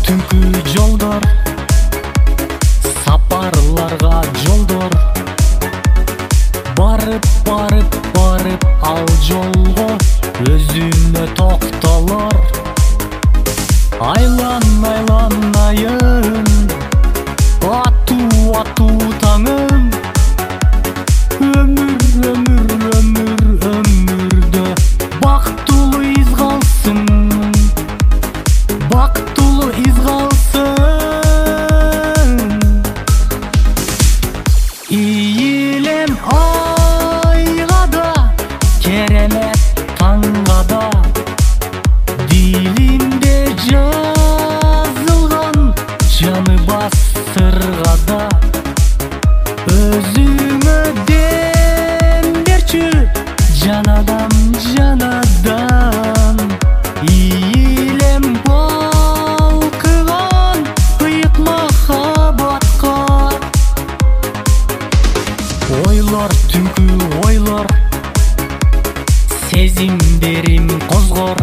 түнкү жолдор, сапарларга жолдор. Барып ал жолго өзүнө токтолор. Айланайын атуу таңым, өмүрдө бактылуу из калсын, бактылуу из калсын. Ийилем айга да, керемет таңга да, дилимде жазылган жаны бас сыргада. Өзүңө дем берчү жанадан, жанадан. Ийилем балкыган ыйык махабатка. Ойлор түнкү ойлор, сезимдерим козгор.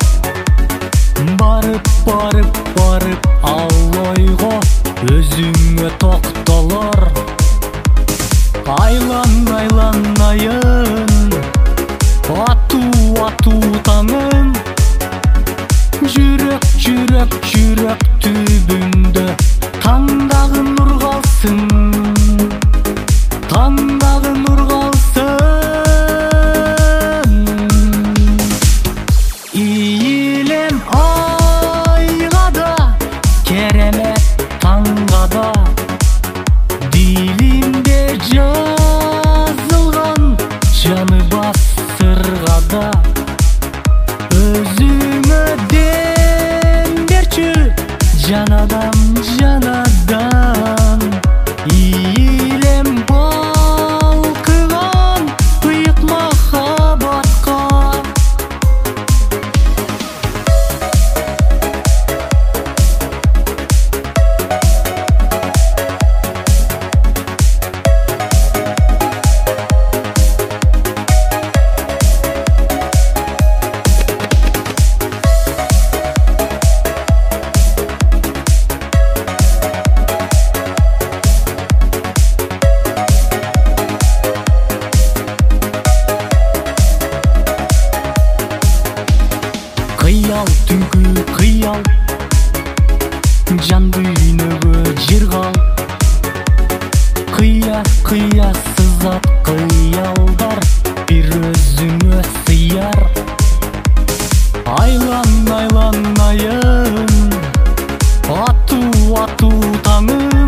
Барып ал ойго өзүңө токтолор. Айланайын атуу таңым, жүрөк түбүндө таңдагы нур калсын, таңдагы нур калсын. Ийилем айга да, керемет таңга да, дилимде жазылган жаны бас сыргада. Өзүңө дем берчү жанадан, жанадан. Ийилем балкыган ыйык махабатка. Кыял түнкү кыял, жан дүйнөгө жыргал. Кыя сызат кыялдар, бир өзүңө сыяр. Айланайын атуу таңым,